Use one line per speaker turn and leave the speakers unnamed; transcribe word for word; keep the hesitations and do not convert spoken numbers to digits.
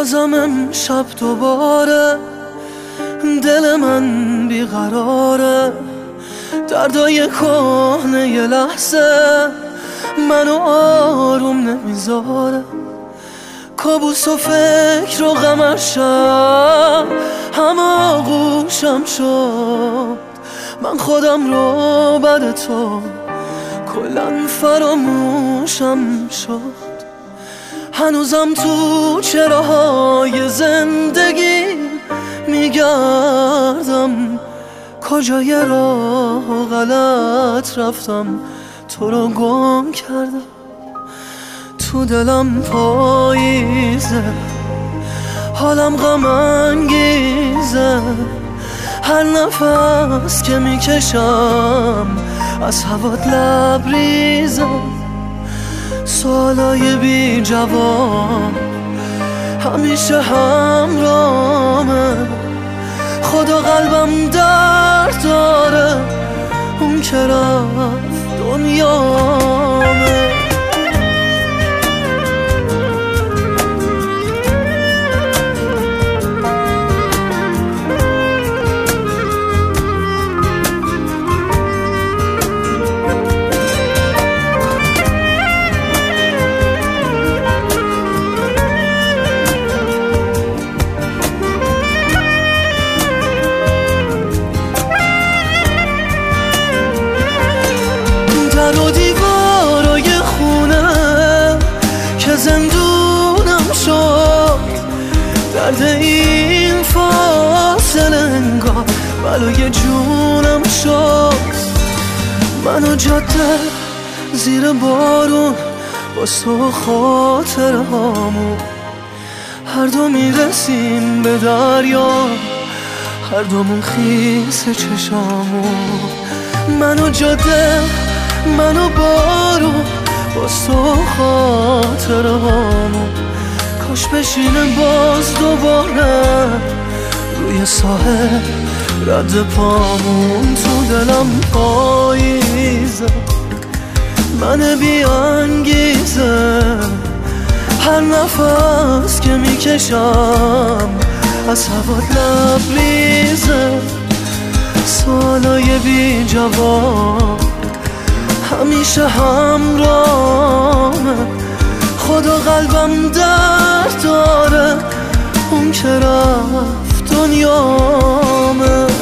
بازم امشب دوباره دل من بیقراره، دردای کهنه یه لحظه منو آروم نمیذاره. کابوس و فکر و غمشم همه آغوشم شد، من خودم رو بعد تو کلن فراموشم شد. هنوزم تو چراهای زندگی میگردم، کجای راه غلط رفتم تو رو گم کردم. تو دلم پاییزه، حالم غم انگیزه، هر نفس که میکشم از هوات لبریزه. سوالای بی جواب همیشه همراهمه، خدا قلبم درد داره، اون که رفت دنیامه. در و دیوارای خونه که زندونم شد، درد این فاصله انگار بلای جونم شد. من و جاده زیر بارون با تو خاطر هامون، هر دو میرسیم به دریا، هر دومون خیس چشامون. من و جاده، من و بارون با تو خاطر هامون، کاش بشینه باز دوباره روی ساحل رد پامون. تو دلم پاییزه، من بی انگیزه، هر نفس که میکشم از هوات لبریزه. سوالای بی جواب همیشه همراهمه، خدا قلبم درد داره، اون که رفت دنیامه.